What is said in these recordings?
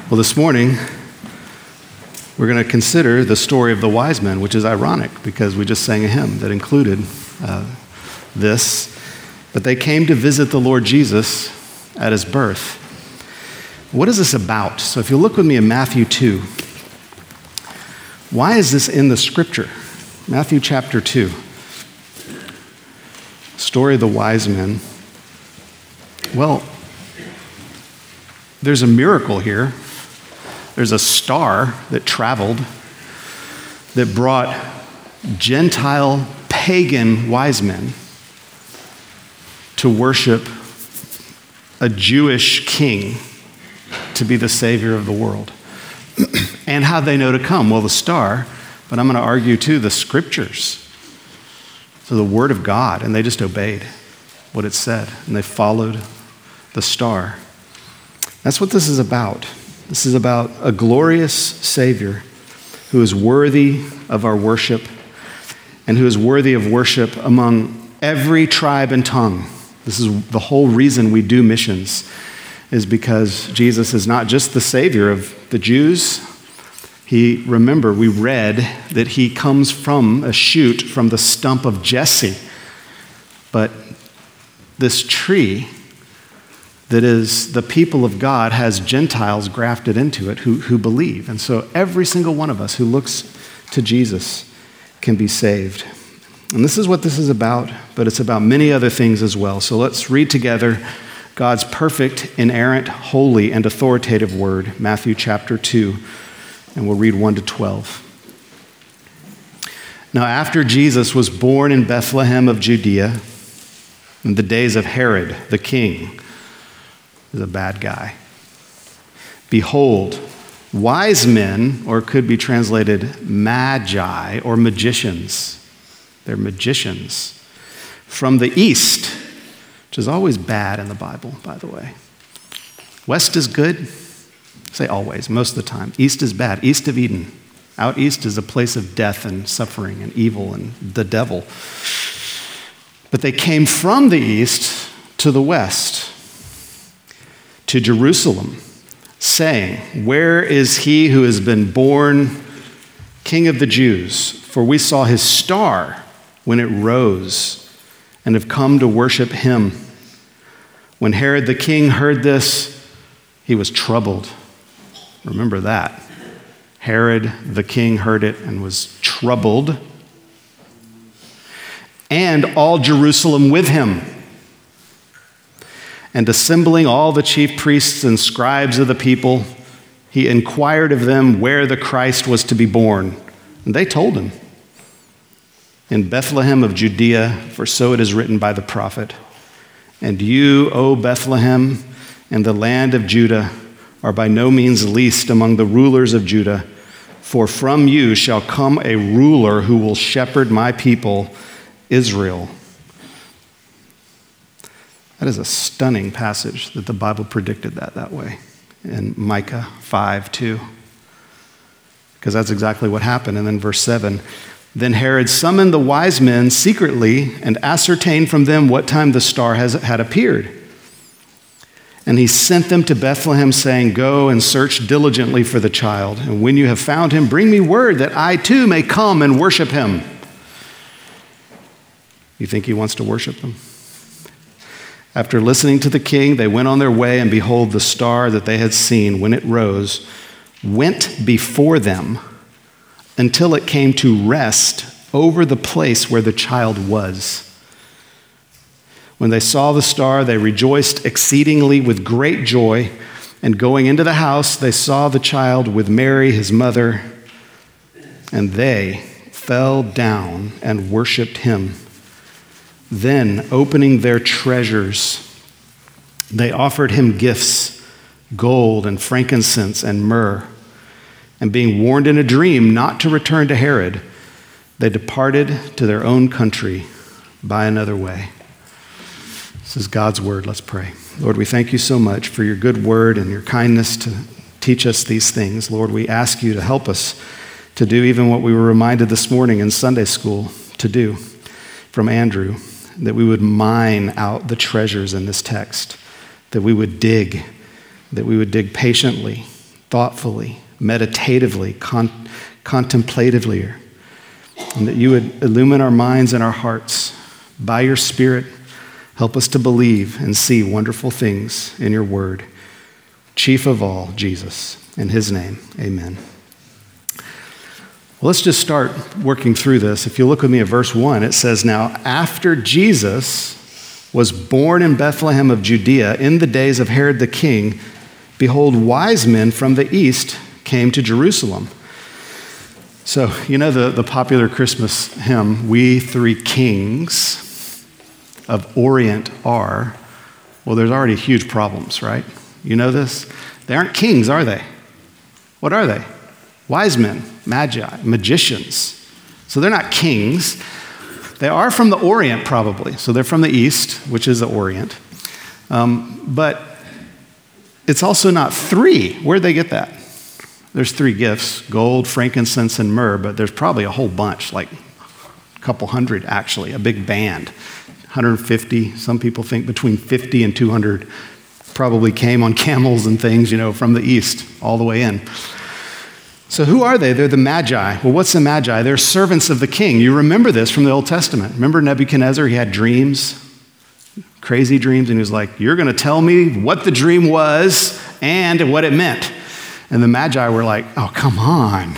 Well, this morning, we're going to consider the story of the wise men, which is ironic because we just sang a hymn that included this. But they came to visit the Lord Jesus at his birth. What is this about? So if you look with me in Matthew 2, why is this in the scripture? Matthew chapter 2. Story of the wise men. Well, there's a miracle here. There's a star that traveled that brought Gentile pagan wise men to worship a Jewish king to be the savior of the world. And how'd they know to come? Well, the star, but I'm going to argue too, the scriptures. So the word of God, and they just obeyed what it said, and they followed the star. That's what this is about. This is about a glorious Savior who is worthy of our worship and who is worthy of worship among every tribe and tongue. This is the whole reason we do missions, is because Jesus is not just the Savior of the Jews. Remember, we read that he comes from a shoot from the stump of Jesse. But this tree that is the people of God has Gentiles grafted into it who believe. And so every single one of us who looks to Jesus can be saved. And this is what this is about, but it's about many other things as well. So let's read together God's perfect, inerrant, holy, and authoritative word, Matthew chapter 2, and we'll read 1 to 12. Now after Jesus was born in Bethlehem of Judea, in the days of Herod the king, is a bad guy. Behold, wise men, or it could be translated magi or magicians. They're magicians from the east, which is always bad in the Bible, by the way. West is good. Say always, most of the time. East is bad. East of Eden. Out east is a place of death and suffering and evil and the devil. But they came from the east to the west, to Jerusalem, saying, "Where is he who has been born King of the Jews? For we saw his star when it rose and have come to worship him." When Herod the king heard this, he was troubled. Remember that. Herod the king heard it and was troubled, and all Jerusalem with him. And assembling all the chief priests and scribes of the people, he inquired of them where the Christ was to be born. And they told him, "In Bethlehem of Judea, for so it is written by the prophet. And you, O Bethlehem, in the land of Judah, are by no means least among the rulers of Judah, for from you shall come a ruler who will shepherd my people, Israel." That is a stunning passage that the Bible predicted that way in Micah 5:2. Because that's exactly what happened. And then verse 7, "Then Herod summoned the wise men secretly and ascertained from them what time the star had appeared. And he sent them to Bethlehem, saying, 'Go and search diligently for the child. And when you have found him, bring me word that I too may come and worship him.'" You think he wants to worship them? After listening to the king, they went on their way, and behold, the star that they had seen when it rose went before them until it came to rest over the place where the child was. When they saw the star, they rejoiced exceedingly with great joy, and going into the house, they saw the child with Mary, his mother, and they fell down and worshiped him. Then, opening their treasures, they offered him gifts, gold and frankincense and myrrh. And being warned in a dream not to return to Herod, they departed to their own country by another way. This is God's word. Let's pray. Lord, we thank you so much for your good word and your kindness to teach us these things. Lord, we ask you to help us to do even what we were reminded this morning in Sunday school to do from Andrew, that we would mine out the treasures in this text, that we would dig patiently, thoughtfully, meditatively, contemplatively, and that you would illumine our minds and our hearts by your Spirit. Help us to believe and see wonderful things in your word. Chief of all, Jesus. In his name, amen. Well, let's just start working through this. If you look with me at verse 1, it says, "Now after Jesus was born in Bethlehem of Judea in the days of Herod the king, behold, wise men from the east came to Jerusalem." So, you know the popular Christmas hymn, "We three kings of Orient are." Well, there's already huge problems, right? You know this? They aren't kings, are they? What are they? Wise men, magi, magicians. So they're not kings. They are from the Orient, probably. So they're from the East, which is the Orient. But it's also not three. Where'd they get that? There's three gifts: gold, frankincense, and myrrh, but there's probably a whole bunch, like a couple hundred actually, a big band. 150, some people think between 50 and 200 probably came on camels and things, from the East all the way in. So who are they? They're the Magi. Well, what's the Magi? They're servants of the king. You remember this from the Old Testament. Remember Nebuchadnezzar? He had dreams, crazy dreams, and he was like, "You're going to tell me what the dream was and what it meant." And the Magi were like, "Oh, come on.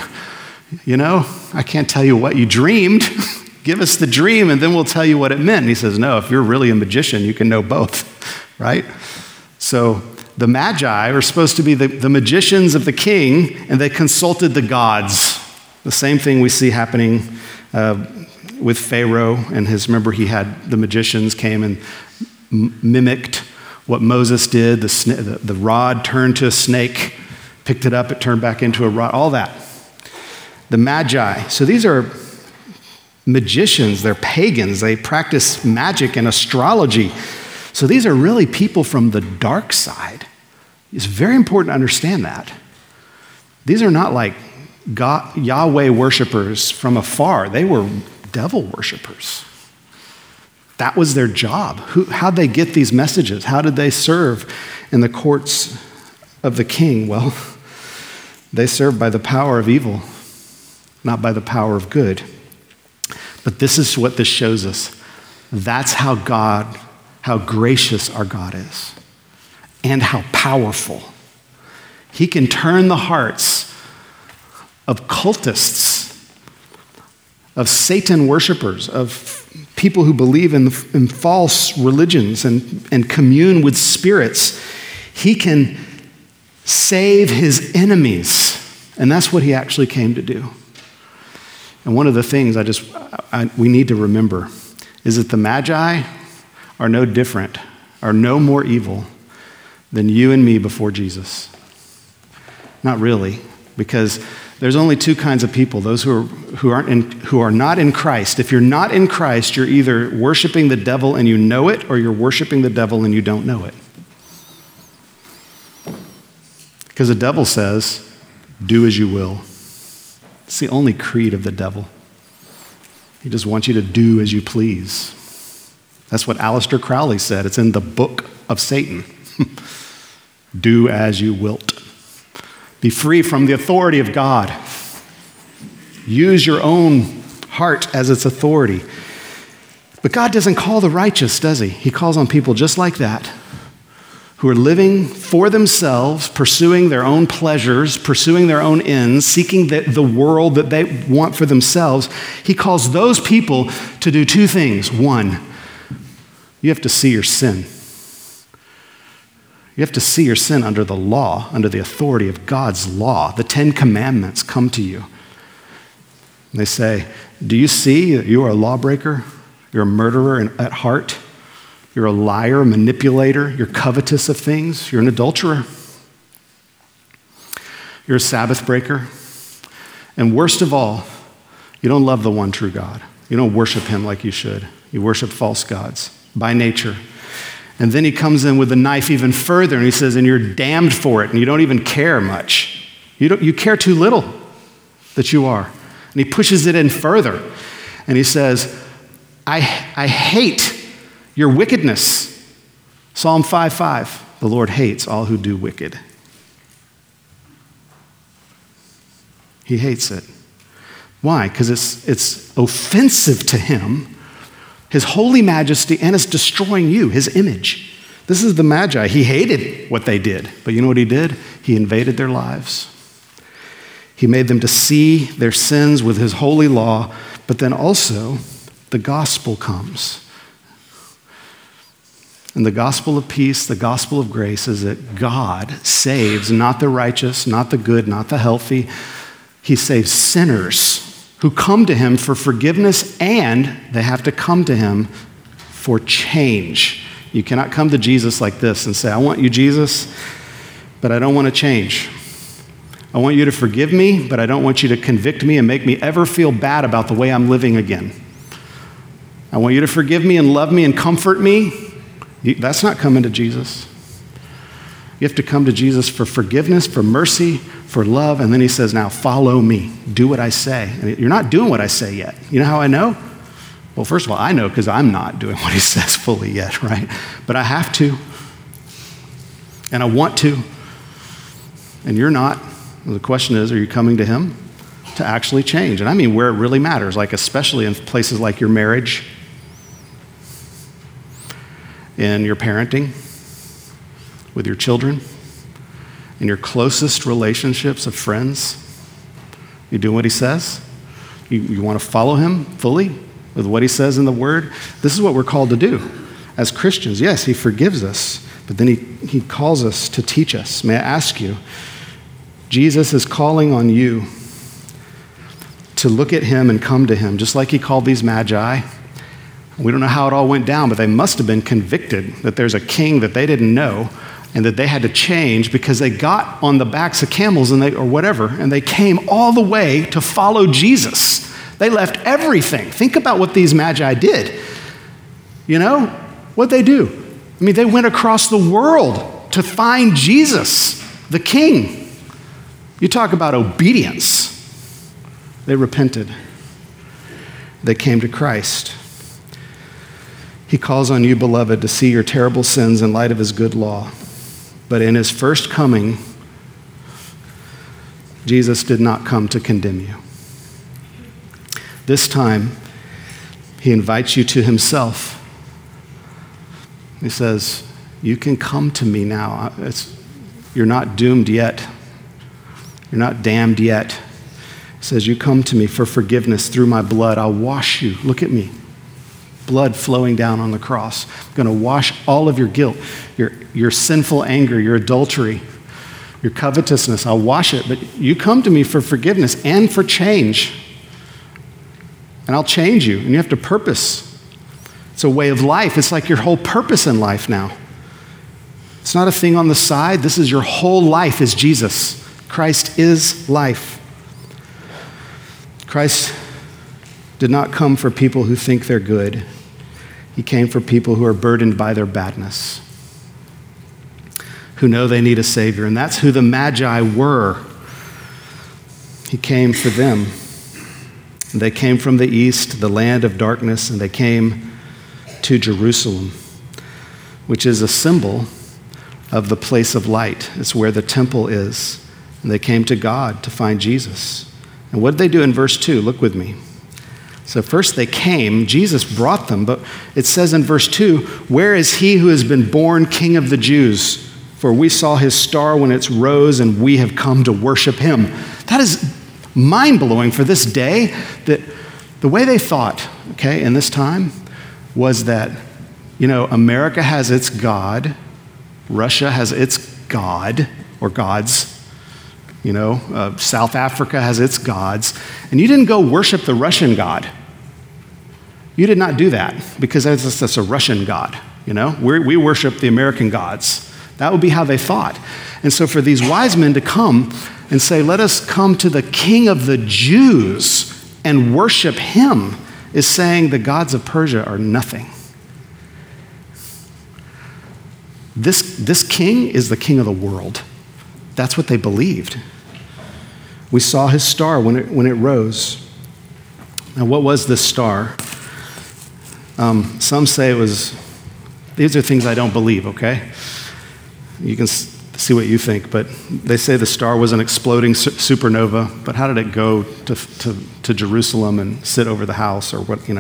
I can't tell you what you dreamed. Give us the dream and then we'll tell you what it meant." And he says, "No, if you're really a magician, you can know both," right? So the Magi are supposed to be the magicians of the king, and they consulted the gods. The same thing we see happening with Pharaoh and remember he had the magicians came and mimicked what Moses did. The rod turned to a snake, picked it up, it turned back into a rod, all that. The Magi. So these are magicians, they're pagans, they practice magic and astrology. So these are really people from the dark side. It's very important to understand that. These are not like Yahweh worshipers from afar. They were devil worshipers. That was their job. How'd they get these messages? How did they serve in the courts of the king? Well, they served by the power of evil, not by the power of good. But this is what this shows us. That's how gracious our God is, and how powerful. He can turn the hearts of cultists, of Satan worshipers, of people who believe in false religions and commune with spirits. He can save his enemies, and that's what he actually came to do. And one of the things we need to remember is that the Magi are no different, are no more evil than you and me before Jesus. Not really, because there's only two kinds of people: those who are not in Christ. If you're not in Christ, you're either worshiping the devil and you know it, or you're worshiping the devil and you don't know it. Because the devil says, "Do as you will." It's the only creed of the devil. He just wants you to do as you please. That's what Aleister Crowley said. It's in the book of Satan. Do as you wilt. Be free from the authority of God. Use your own heart as its authority. But God doesn't call the righteous, does he? He calls on people just like that, who are living for themselves, pursuing their own pleasures, pursuing their own ends, seeking the world that they want for themselves. He calls those people to do two things. One, you have to see your sin. You have to see your sin under the law, under the authority of God's law. The 10 Commandments come to you. And they say, "Do you see that you are a lawbreaker? You're a murderer at heart. You're a liar, a manipulator. You're covetous of things. You're an adulterer. You're a Sabbath breaker. And worst of all, you don't love the one true God. You don't worship him like you should. You worship false gods by nature." And then he comes in with a knife even further and he says, "And you're damned for it, and you don't even care much. You care too little that you are." And he pushes it in further. And he says, I hate your wickedness. Psalm 5:5, the Lord hates all who do wicked. He hates it. Why? Because it's offensive to him, his holy majesty, and it's destroying you, his image. This is the Magi. He hated what they did. But you know what he did? He invaded their lives. He made them to see their sins with his holy law, but then also the gospel comes. And the gospel of peace, the gospel of grace is that God saves not the righteous, not the good, not the healthy. He saves sinners who come to him for forgiveness, and they have to come to him for change. You cannot come to Jesus like this and say, I want you, Jesus, but I don't want to change. I want you to forgive me, but I don't want you to convict me and make me ever feel bad about the way I'm living again. I want you to forgive me and love me and comfort me. That's not coming to Jesus. You have to come to Jesus for forgiveness, for mercy, for love, and then he says, now follow me. Do what I say. And you're not doing what I say yet. You know how I know? Well, first of all, I know because I'm not doing what he says fully yet, right? But I have to. And I want to. And you're not. Well, the question is, are you coming to him to actually change? And I mean where it really matters, like especially in places like your marriage, in your parenting, with your children, in your closest relationships of friends. You doing what he says? You want to follow him fully with what he says in the Word? This is what we're called to do as Christians. Yes, he forgives us, but then he calls us to teach us. May I ask you, Jesus is calling on you to look at him and come to him, just like he called these Magi. We don't know how it all went down, but they must have been convicted that there's a king that they didn't know and that they had to change because they got on the backs of camels or whatever, and they came all the way to follow Jesus. They left everything. Think about what these Magi did. You know, what'd they do? I mean, they went across the world to find Jesus, the king. You talk about obedience. They repented. They came to Christ. He calls on you, beloved, to see your terrible sins in light of his good law. But in his first coming, Jesus did not come to condemn you. This time, he invites you to himself. He says, you can come to me now. You're not doomed yet. You're not damned yet. He says, you come to me for forgiveness through my blood. I'll wash you. Look at me. Blood flowing down on the cross. I'm going to wash all of your guilt, your sinful anger, your adultery, your covetousness. I'll wash it, but you come to me for forgiveness and for change. And I'll change you, and you have to purpose. It's a way of life. It's like your whole purpose in life now. It's not a thing on the side. This is your whole life is Jesus. Christ is life. Christ did not come for people who think they're good. He came for people who are burdened by their badness, who know they need a Savior. And that's who the Magi were. He came for them. They came from the east, the land of darkness, and they came to Jerusalem, which is a symbol of the place of light. It's where the temple is. And they came to God to find Jesus. And what did they do in verse 2? Look with me. So first they came, Jesus brought them, but it says in verse 2, where is he who has been born King of the Jews? For we saw his star when it rose, and we have come to worship him. That is mind-blowing for this day, that the way they thought, okay, in this time, was that, you know, America has its God, Russia has its God, or gods, you know, South Africa has its gods, and you didn't go worship the Russian God. You did not do that, because that's a Russian God, you know? We worship the American gods. That would be how they thought. And so for these wise men to come and say, let us come to the King of the Jews and worship him, is saying the gods of Persia are nothing. This king is the king of the world. That's what they believed. We saw his star when it rose. Now, what was this star? Some say it was, these are things I don't believe, okay? You can see what you think, but they say the star was an exploding supernova, but how did it go to Jerusalem and sit over the house, or what,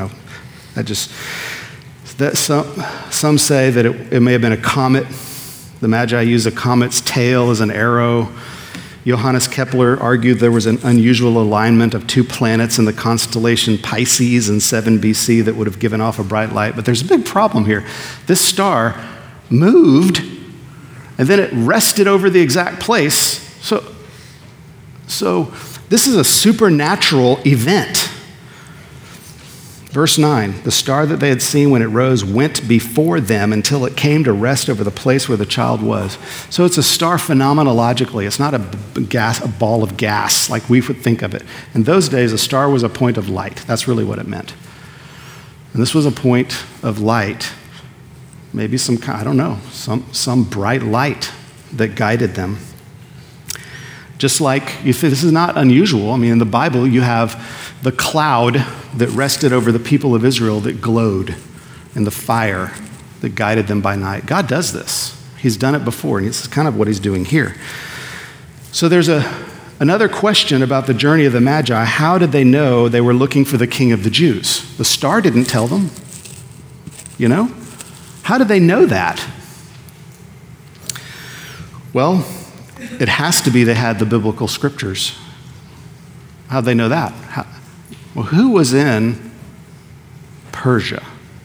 some say that it may have been a comet. The Magi used a comet's tail as an arrow. Johannes Kepler argued there was an unusual alignment of two planets in the constellation Pisces in 7 BC that would have given off a bright light. But there's a big problem here. This star moved, and then it rested over the exact place. So this is a supernatural event. Verse 9, the star that they had seen when it rose went before them until it came to rest over the place where the child was. So it's a star phenomenologically. It's not a ball of gas like we would think of it. In those days, a star was a point of light. That's really what it meant. And this was a point of light, maybe some bright light that guided them. Just like, this is not unusual. I mean, in the Bible, you have the cloud that rested over the people of Israel that glowed, and the fire that guided them by night. God does this. He's done it before, and this is kind of what he's doing here. So there's another question about the journey of the Magi. How did they know they were looking for the King of the Jews? The star didn't tell them. How did they know that? Well, it has to be they had the biblical scriptures. How'd they know that? Well, who was in Persia?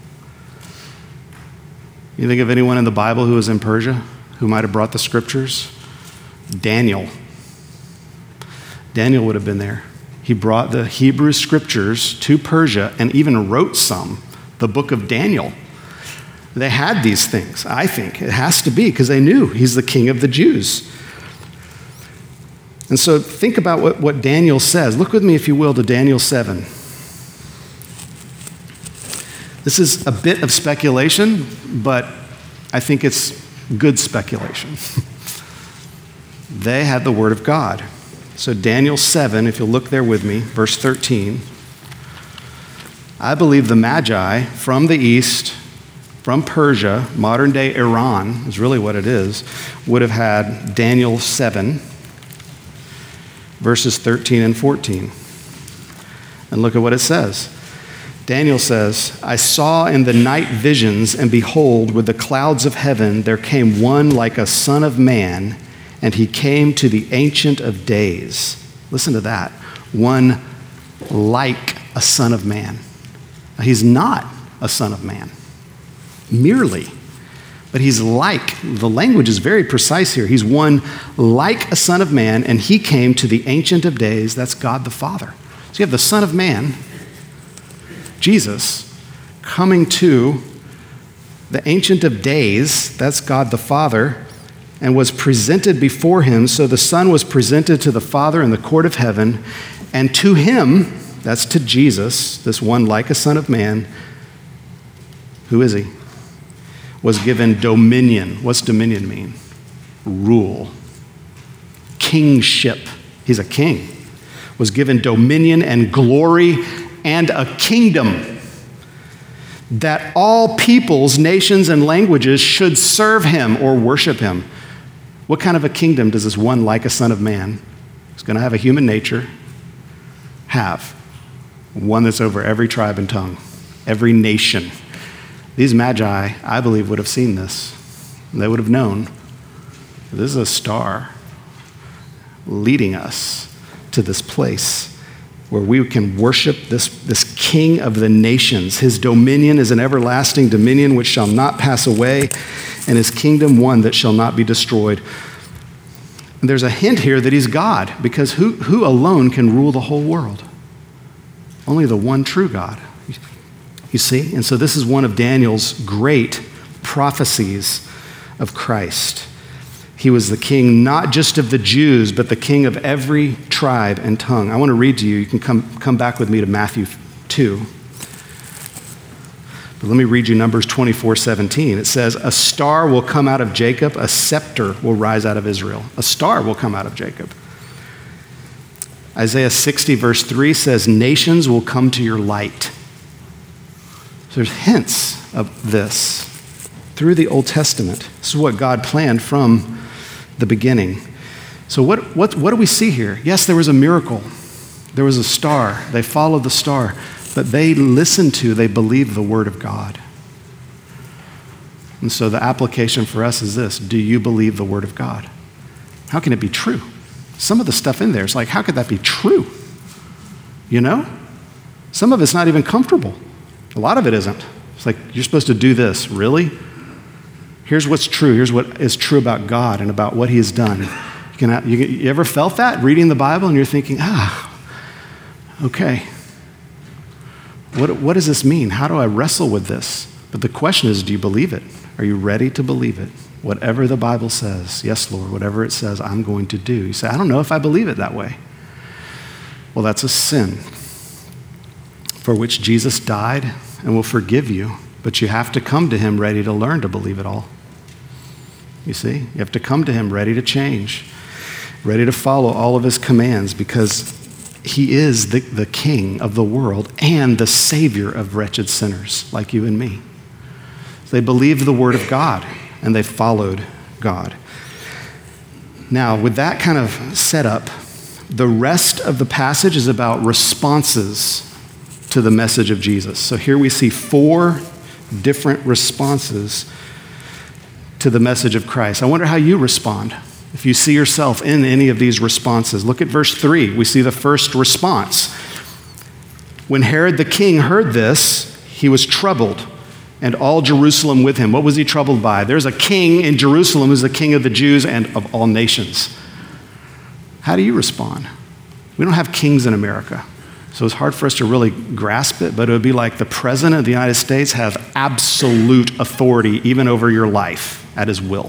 You think of anyone in the Bible who was in Persia, who might have brought the scriptures? Daniel. Daniel would have been there. He brought the Hebrew scriptures to Persia and even wrote some, the book of Daniel. They had these things, I think. It has to be, because they knew he's the King of the Jews. And so think about what Daniel says. Look with me, if you will, to Daniel 7. This is a bit of speculation, but I think it's good speculation. They had the Word of God. So Daniel 7, if you'll look there with me, verse 13. I believe the Magi from the east, from Persia, modern-day Iran is really what it is, would have had Daniel 7, verses 13 and 14. And look at what it says. Daniel says, I saw in the night visions, and behold, with the clouds of heaven, there came one like a son of man, and he came to the Ancient of Days. Listen to that. One like a son of man. Now, he's not a son of man, merely. But he's like, the language is very precise here. He's one like a son of man, and he came to the Ancient of Days. That's God the Father. So you have the Son of Man, Jesus, coming to the Ancient of Days. That's God the Father, and was presented before him. So the Son was presented to the Father in the court of heaven, and to him, that's to Jesus, this one like a son of man, who is he? Was given dominion. What's dominion mean? Rule. Kingship. He's a king. Was given dominion and glory and a kingdom that all peoples, nations, and languages should serve him or worship him. What kind of a kingdom does this one like a son of man, who's going to have a human nature, have? One that's over every tribe and tongue, every nation. These Magi, I believe, would have seen this. They would have known this is a star leading us to this place where we can worship this King of the nations. His dominion is an everlasting dominion which shall not pass away, and his kingdom one that shall not be destroyed. And there's a hint here that he's God, because who alone can rule the whole world? Only the one true God. You see? And so this is one of Daniel's great prophecies of Christ. He was the king not just of the Jews, but the king of every tribe and tongue. I want to read to you. You can come back with me to Matthew 2. But let me read you Numbers 24:17. It says, a star will come out of Jacob, a scepter will rise out of Israel. A star will come out of Jacob. Isaiah 60 verse 3 says, nations will come to your light. So there's hints of this through the Old Testament. This is what God planned from the beginning. So what do we see here? Yes, there was a miracle. There was a star. They followed the star. But they believed the word of God. And so the application for us is this: do you believe the word of God? How can it be true? Some of the stuff in there is like, how could that be true? You know? Some of it's not even comfortable. A lot of it isn't. It's like, you're supposed to do this. Really? Here's what's true. Here's what is true about God and about what he has done. You ever felt that reading the Bible and you're thinking, okay. What does this mean? How do I wrestle with this? But the question is, do you believe it? Are you ready to believe it? Whatever the Bible says, yes, Lord, whatever it says, I'm going to do. You say, I don't know if I believe it that way. Well, that's a sin for which Jesus died and will forgive you, but you have to come to him ready to learn to believe it all. You see? You have to come to him ready to change, ready to follow all of his commands, because he is the king of the world and the savior of wretched sinners like you and me. They believed the word of God and they followed God. Now, with that kind of setup, the rest of the passage is about responses to the message of Jesus. So here we see 4 different responses to the message of Christ. I wonder how you respond. If you see yourself in any of these responses, look at verse 3. We see the first response. When Herod the king heard this, he was troubled, and all Jerusalem with him. What was he troubled by? There's a king in Jerusalem who's the king of the Jews and of all nations. How do you respond? We don't have kings in America, so it's hard for us to really grasp it, but it would be like the president of the United States has absolute authority even over your life at his will.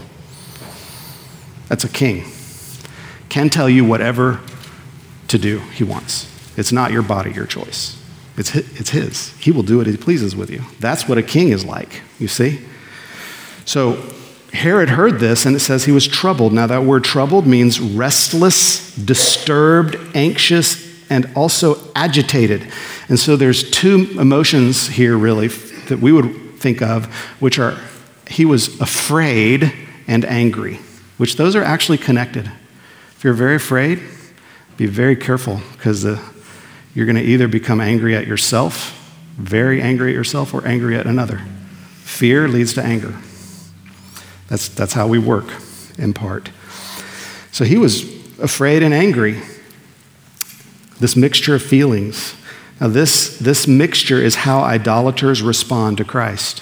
That's a king. Can tell you whatever to do he wants. It's not your body, your choice. It's his. He will do what he pleases with you. That's what a king is like, you see? So Herod heard this, and it says he was troubled. Now that word troubled means restless, disturbed, anxious, and also agitated. And so there's 2 emotions here really that we would think of, which are he was afraid and angry, which those are actually connected. If you're very afraid, be very careful, because you're going to either become angry at yourself, very angry at yourself, or angry at another. Fear leads to anger. That's how we work, in part. So he was afraid and angry. This mixture of feelings. Now this mixture is how idolaters respond to Christ.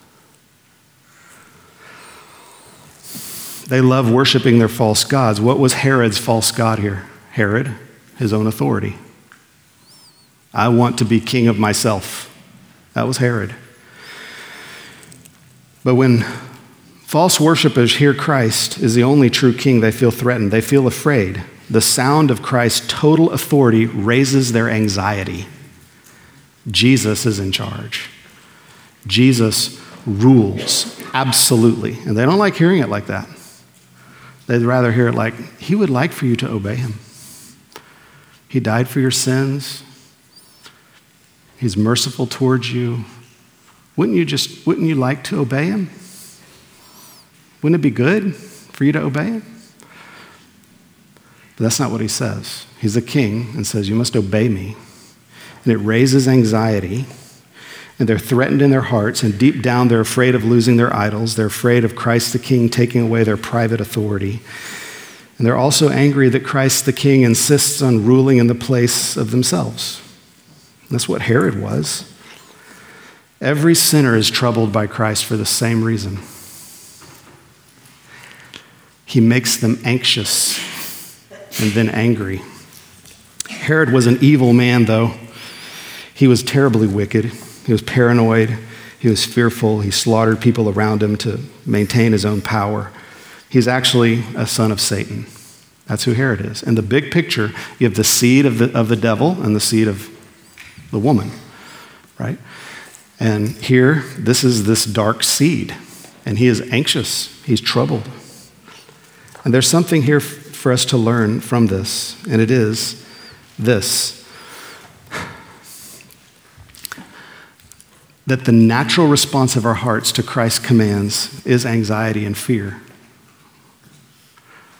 They love worshiping their false gods. What was Herod's false god here? Herod, his own authority. I want to be king of myself. That was Herod. But when false worshipers hear Christ is the only true king, they feel threatened. They feel afraid. The sound of Christ's total authority raises their anxiety. Jesus is in charge. Jesus rules, absolutely. And they don't like hearing it like that. They'd rather hear it like, he would like for you to obey him. He died for your sins. He's merciful towards you. Wouldn't you like to obey him? Wouldn't it be good for you to obey him? But that's not what he says. He's a king and says, you must obey me. And it raises anxiety. And they're threatened in their hearts, and deep down they're afraid of losing their idols. They're afraid of Christ the King taking away their private authority. And they're also angry that Christ the King insists on ruling in the place of themselves. That's what Herod was. Every sinner is troubled by Christ for the same reason. He makes them anxious and then angry. Herod was an evil man, though. He was terribly wicked. He was paranoid. He was fearful. He slaughtered people around him to maintain his own power. He's actually a son of Satan. That's who Herod is. In the big picture, you have the seed of the devil and the seed of the woman, right? And here, this is this dark seed, and he is anxious. He's troubled. And there's something here for us to learn from this, and it is this: that the natural response of our hearts to Christ's commands is anxiety and fear.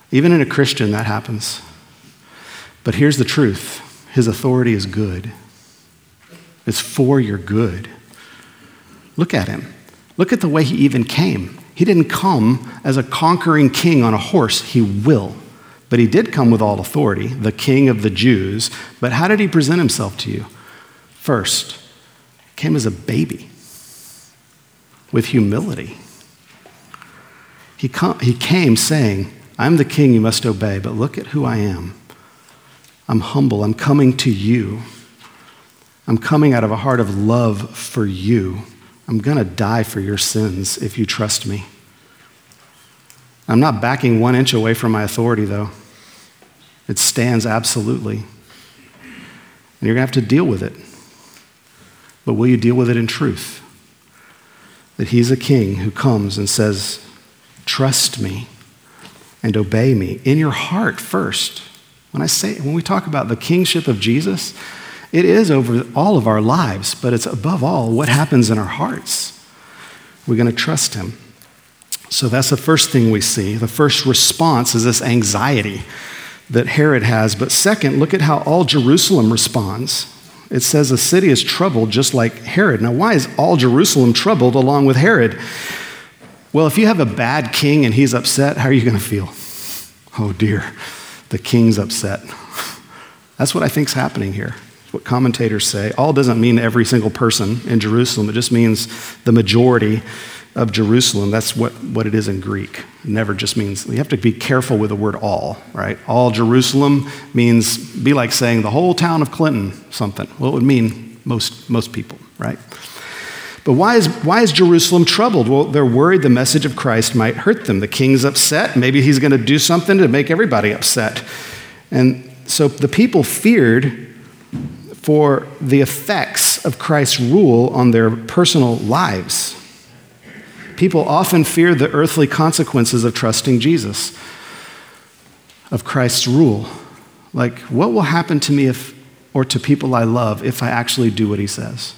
Even in a Christian, that happens. But here's the truth. His authority is good. It's for your good. Look at him. Look at the way he even came. He didn't come as a conquering king on a horse. He will. But he did come with all authority, the king of the Jews. But how did he present himself to you? First, he came as a baby with humility. He came saying, I'm the king you must obey, but look at who I am. I'm humble. I'm coming to you. I'm coming out of a heart of love for you. I'm going to die for your sins if you trust me. I'm not backing 1 inch away from my authority, though. It stands absolutely. And you're going to have to deal with it. But will you deal with it in truth? That he's a king who comes and says, trust me and obey me in your heart first. When we talk about the kingship of Jesus, it is over all of our lives, but it's above all what happens in our hearts. We're going to trust him. So that's the first thing we see. The first response is this anxiety that Herod has. But second, look at how all Jerusalem responds. It says the city is troubled just like Herod. Now, why is all Jerusalem troubled along with Herod? Well, if you have a bad king and he's upset, how are you going to feel? Oh dear, the king's upset. That's what I think is happening here. What commentators say. All doesn't mean every single person in Jerusalem. It just means the majority of Jerusalem. That's what it is in Greek. It never just means, you have to be careful with the word all, right? All Jerusalem means, be like saying the whole town of Clinton something. Well, it would mean most people, right? But why is Jerusalem troubled? Well, they're worried the message of Christ might hurt them. The king's upset. Maybe he's going to do something to make everybody upset. And so the people feared for the effects of Christ's rule on their personal lives. People often fear the earthly consequences of trusting Jesus, of Christ's rule. Like, what will happen to me or to people I love if I actually do what he says?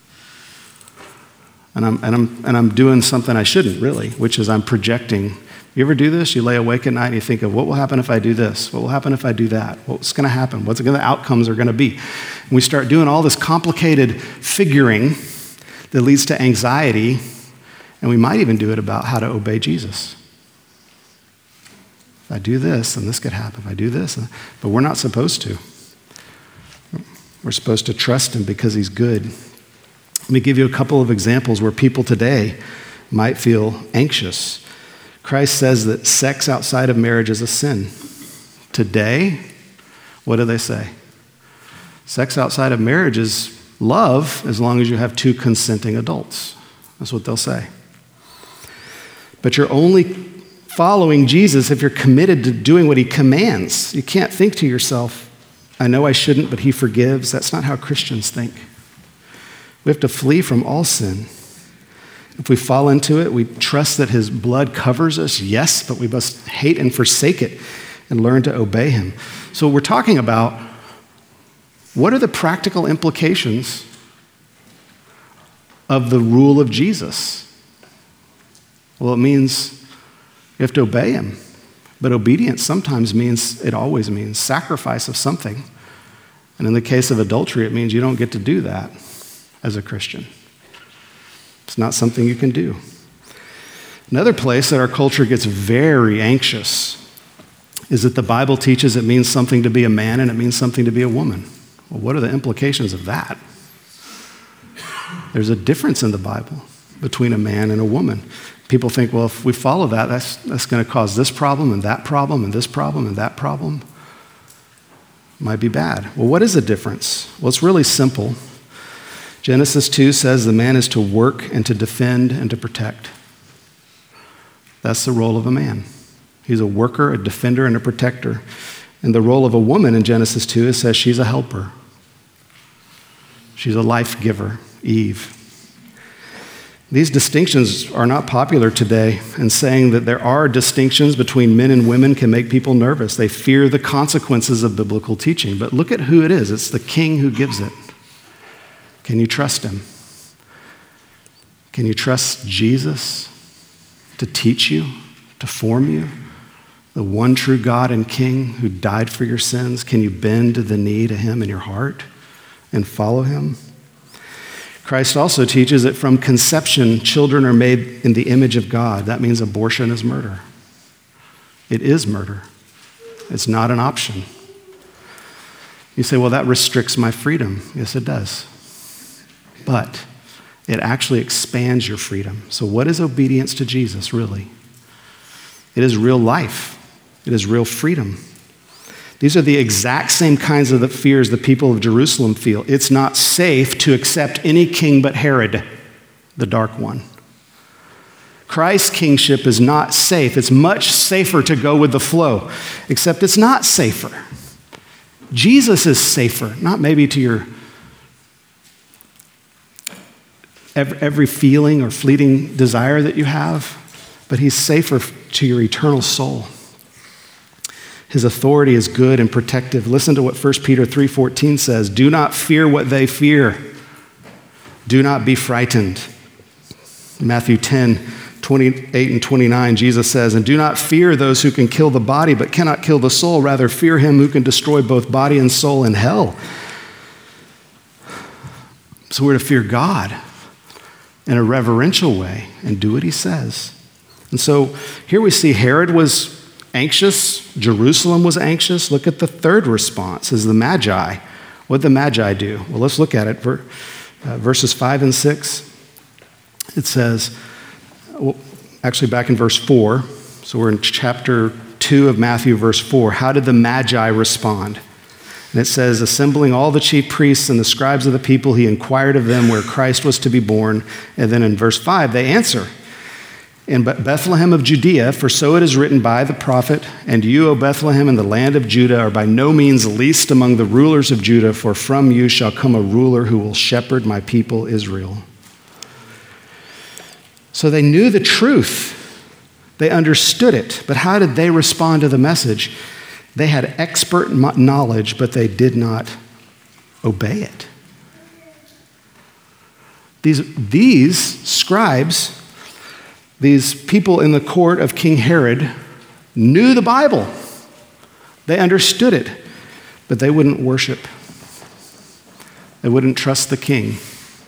And I'm doing something I shouldn't, really, which is I'm projecting. You ever do this? You lay awake at night and you think of what will happen if I do this? What will happen if I do that? What's going to happen? What's the outcomes are going to be? And we start doing all this complicated figuring that leads to anxiety, and we might even do it about how to obey Jesus. If I do this, then this could happen. If I do this, but we're not supposed to. We're supposed to trust him because he's good. Let me give you a couple of examples where people today might feel anxious. Christ says that sex outside of marriage is a sin. Today, what do they say? Sex outside of marriage is love as long as you have 2 consenting adults. That's what they'll say. But you're only following Jesus if you're committed to doing what he commands. You can't think to yourself, I know I shouldn't, but he forgives. That's not how Christians think. We have to flee from all sin. If we fall into it, we trust that his blood covers us, yes, but we must hate and forsake it and learn to obey him. So we're talking about what are the practical implications of the rule of Jesus? Well, it means you have to obey him. But obedience sometimes means, it always means sacrifice of something. And in the case of adultery, it means you don't get to do that as a Christian. It's not something you can do. Another place that our culture gets very anxious is that the Bible teaches it means something to be a man and it means something to be a woman. Well, what are the implications of that? There's a difference in the Bible between a man and a woman. People think, well, if we follow that, that's going to cause this problem and that problem and this problem and that problem. Might be bad. Well, what is the difference? Well, it's really simple. Genesis 2 says the man is to work and to defend and to protect. That's the role of a man. He's a worker, a defender, and a protector. And the role of a woman in Genesis 2, it says she's a helper. She's a life giver, Eve. These distinctions are not popular today, and saying that there are distinctions between men and women can make people nervous. They fear the consequences of biblical teaching. But look at who it is. It's the king who gives it. Can you trust him? Can you trust Jesus to teach you, to form you? the one true God and King who died for your sins? Can you bend the knee to him in your heart and follow him? Christ also teaches that from conception, children are made in the image of God. That means abortion is murder. It is murder. It's not an option. You say, well, that restricts my freedom. Yes, it does. But it actually expands your freedom. So what is obedience to Jesus, really? It is real life. It is real freedom. These are the exact same kinds of the fears the people of Jerusalem feel. It's not safe to accept any king but Herod, the dark one. Christ's kingship is not safe. It's much safer to go with the flow, except it's not safer. Jesus is safer, not maybe to your every feeling or fleeting desire that you have, but he's safer to your eternal soul. His authority is good and protective. Listen to what 1 Peter 3:14 says. Do not fear what they fear. Do not be frightened. Matthew 10:28 and 29, Jesus says, and do not fear those who can kill the body but cannot kill the soul. Rather, fear him who can destroy both body and soul in hell. So we're to fear God in a reverential way and do what he says. And so here we see Herod was anxious. Jerusalem was anxious. Look at the third response is the Magi. What did the Magi do? Well, let's look at it. Verses 5 and 6. It says, actually back in verse 4. So we're in chapter 2 of Matthew, verse 4. How did the Magi respond? And it says, assembling all the chief priests and the scribes of the people, he inquired of them where Christ was to be born. And then in verse 5, they answer, in Bethlehem of Judea, for so it is written by the prophet, and you, O Bethlehem, in the land of Judah, are by no means least among the rulers of Judah, for from you shall come a ruler who will shepherd my people Israel. So they knew the truth. They understood it. But how did they respond to the message? They had expert knowledge, but they did not obey it. These scribes, these people in the court of King Herod, knew the Bible. They understood it, but they wouldn't worship. They wouldn't trust the king.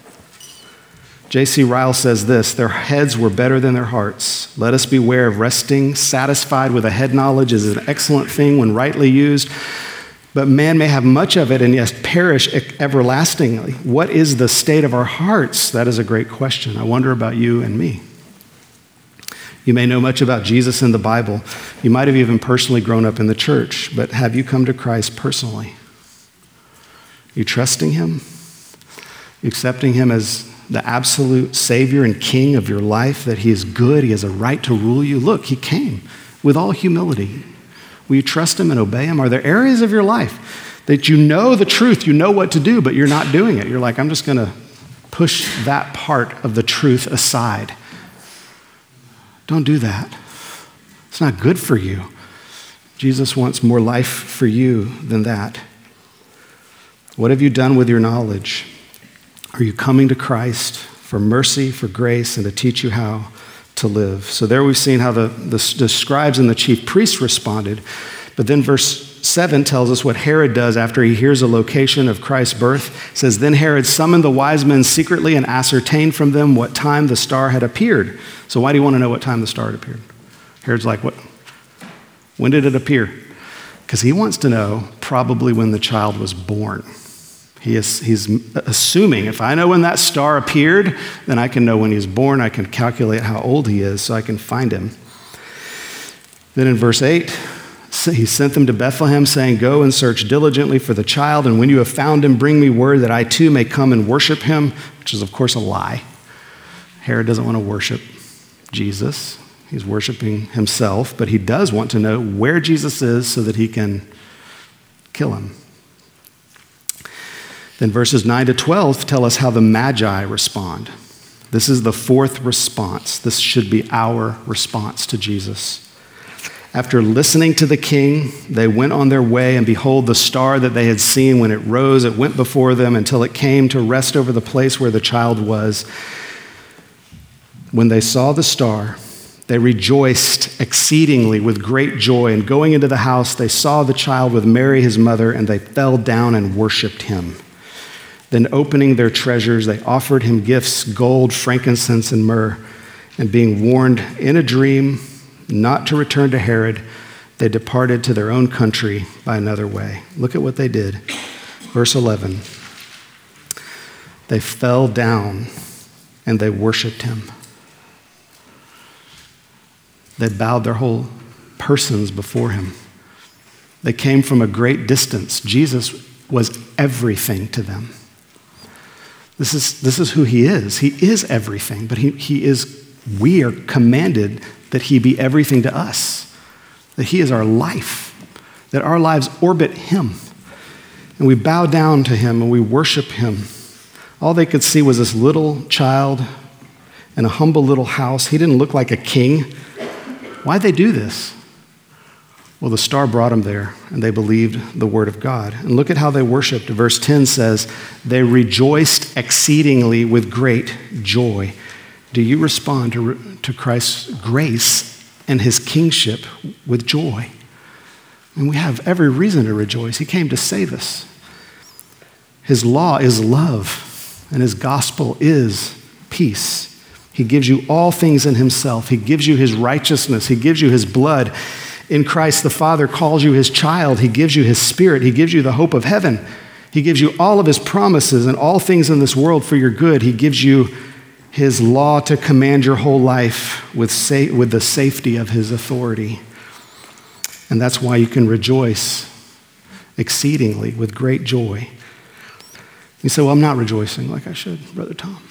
J.C. Ryle says this, their heads were better than their hearts. Let us beware of resting. Satisfied with a head knowledge is an excellent thing when rightly used, but man may have much of it and yet perish everlastingly. What is the state of our hearts? That is a great question. I wonder about you and me. You may know much about Jesus in the Bible. You might have even personally grown up in the church, but have you come to Christ personally? Are you trusting him? Are you accepting him as the absolute Savior and King of your life, that he is good, he has a right to rule you? Look, he came with all humility. Will you trust him and obey him? Are there areas of your life that you know the truth, you know what to do, but you're not doing it? You're like, I'm just going to push that part of the truth aside. Don't do that. It's not good for you. Jesus wants more life for you than that. What have you done with your knowledge? Are you coming to Christ for mercy, for grace, and to teach you how to live? So there we've seen how the scribes and the chief priests responded. But then verse 7 tells us what Herod does after he hears a location of Christ's birth. It says, then Herod summoned the wise men secretly and ascertained from them what time the star had appeared. So why do you want to know what time the star had appeared? Herod's like, what? When did it appear? Because he wants to know probably when the child was born. He's assuming, if I know when that star appeared, then I can know when he's born. I can calculate how old he is so I can find him. Then in verse 8, he sent them to Bethlehem, saying, go and search diligently for the child, and when you have found him, bring me word that I too may come and worship him, which is, of course, a lie. Herod doesn't want to worship Jesus. He's worshiping himself, but he does want to know where Jesus is so that he can kill him. Then verses 9 to 12 tell us how the Magi respond. This is the fourth response. This should be our response to Jesus. After listening to the king, they went on their way, and behold, the star that they had seen when it rose, it went before them until it came to rest over the place where the child was. When they saw the star, They rejoiced exceedingly with great joy, and going into the house, they saw the child with Mary, his mother, and they fell down and worshiped him. Then opening their treasures, they offered him gifts, gold, frankincense, and myrrh. And being warned in a dream not to return to Herod, they departed to their own country by another way. Look at what they did. Verse 11. They fell down and they worshiped him. They bowed their whole persons before him. They came from a great distance. Jesus was everything to them. This is who he is. He is everything, but we are commanded that he be everything to us, that he is our life, that our lives orbit him. And we bow down to him and we worship him. All they could see was this little child in a humble little house. He didn't look like a king. Why'd they do this? Well, the star brought them there, and they believed the word of God. And look at how they worshiped. Verse 10 says, they rejoiced exceedingly with great joy. Do you respond to Christ's grace and his kingship with joy? And we have every reason to rejoice. He came to save us. His law is love, and his gospel is peace. He gives you all things in himself. He gives you his righteousness. He gives you his blood. In Christ, the Father calls you his child. He gives you his spirit. He gives you the hope of heaven. He gives you all of his promises and all things in this world for your good. He gives you his law to command your whole life with the safety of his authority. And that's why you can rejoice exceedingly with great joy. You say, well, I'm not rejoicing like I should, Brother Tom.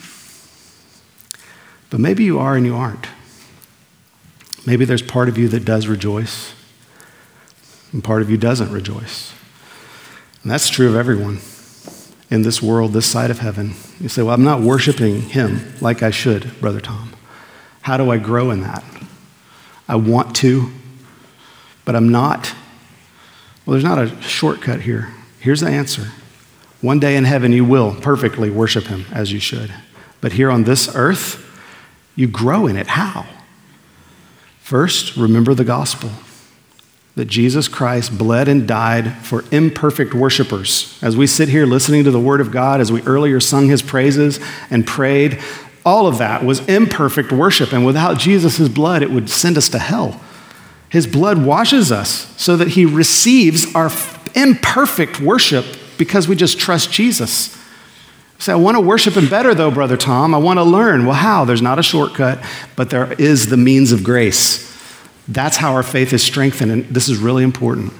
But maybe you are and you aren't. Maybe there's part of you that does rejoice, and part of you doesn't rejoice. And that's true of everyone in this world, this side of heaven. You say, well, I'm not worshiping him like I should, Brother Tom. How do I grow in that? I want to, but I'm not. Well, there's not a shortcut here. Here's the answer. One day in heaven, you will perfectly worship him as you should. But here on this earth, you grow in it. How? First, remember the gospel, that Jesus Christ bled and died for imperfect worshipers. As we sit here listening to the word of God, as we earlier sung his praises and prayed, all of that was imperfect worship. And without Jesus' blood, it would send us to hell. His blood washes us so that he receives our imperfect worship because we just trust Jesus. Say, I want to worship him better though, Brother Tom. I want to learn. Well, how? There's not a shortcut, but there is the means of grace. That's how our faith is strengthened, and this is really important.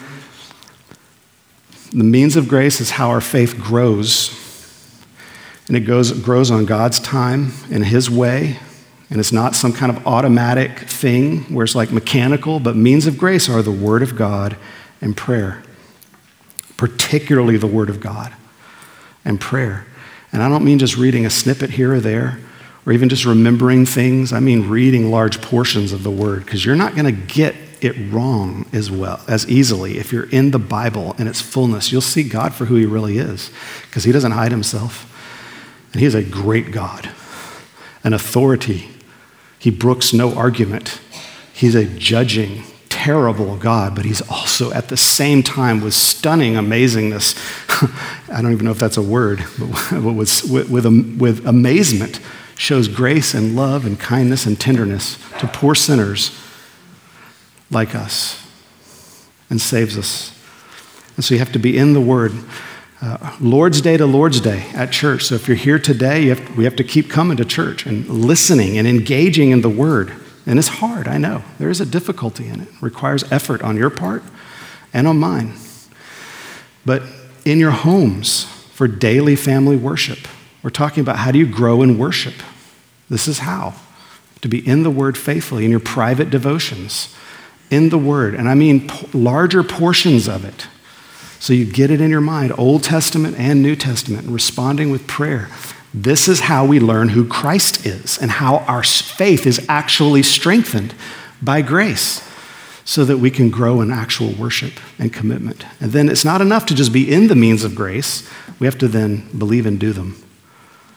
The means of grace is how our faith grows, and it grows on God's time and his way, and it's not some kind of automatic thing where it's like mechanical, but means of grace are the word of God and prayer, particularly the word of God and prayer. And I don't mean just reading a snippet here or there, or even just remembering things. I mean reading large portions of the word, because you're not going to get it wrong as easily if you're in the Bible in its fullness. You'll see God for who he really is, because he doesn't hide himself. And he is a great God, an authority. He brooks no argument. He's a judging, terrible God, but he's also at the same time with stunning amazingness. I don't even know if that's a word, but with amazement shows grace and love and kindness and tenderness to poor sinners like us and saves us. And so you have to be in the word. Lord's Day to Lord's Day at church. So if you're here today, we have to keep coming to church and listening and engaging in the word. And it's hard, I know. There is a difficulty in it. It requires effort on your part and on mine. But in your homes for daily family worship, we're talking about how do you grow in worship. This is how. To be in the word faithfully in your private devotions. In the word. And I mean larger portions of it. So you get it in your mind, Old Testament and New Testament, responding with prayer. This is how we learn who Christ is and how our faith is actually strengthened by grace so that we can grow in actual worship and commitment. And then it's not enough to just be in the means of grace. We have to then believe and do them.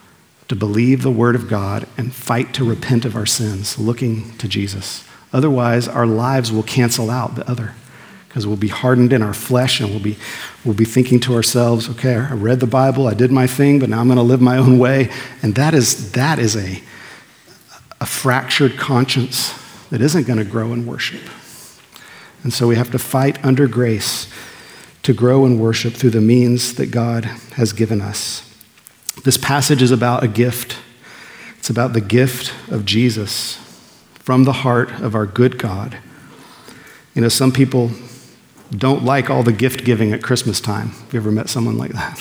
to believe the word of God and fight to repent of our sins, looking to Jesus. Otherwise, our lives will cancel out the other, because we'll be hardened in our flesh and we'll be thinking to ourselves, okay, I read the Bible, I did my thing, but now I'm going to live my own way. And that is a fractured conscience that isn't going to grow in worship. And so we have to fight under grace to grow in worship through the means that God has given us. This passage is about a gift. It's about the gift of Jesus from the heart of our good God. You know, some people don't like all the gift giving at Christmas time. Have you ever met someone like that?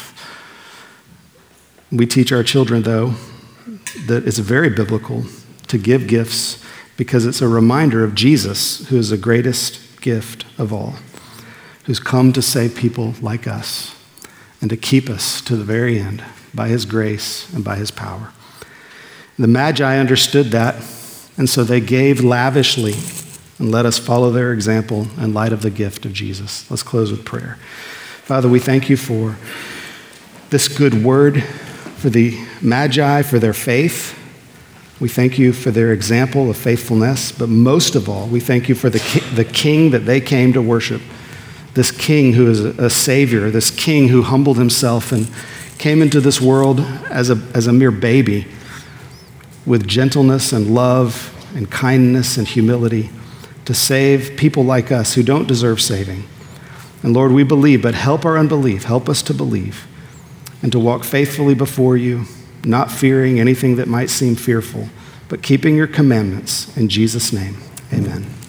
We teach our children, though, that it's very biblical to give gifts because it's a reminder of Jesus, who is the greatest gift of all, who's come to save people like us and to keep us to the very end by his grace and by his power. The Magi understood that, and so they gave lavishly, and let us follow their example in light of the gift of Jesus. Let's close with prayer. Father, we thank you for this good word, for the Magi, for their faith. We thank you for their example of faithfulness, but most of all, we thank you for the king that they came to worship, this king who is a savior, this king who humbled himself and came into this world as a mere baby with gentleness and love and kindness and humility to save people like us who don't deserve saving. And Lord, we believe, but help our unbelief. Help us to believe and to walk faithfully before you, not fearing anything that might seem fearful, but keeping your commandments. In Jesus' name, amen.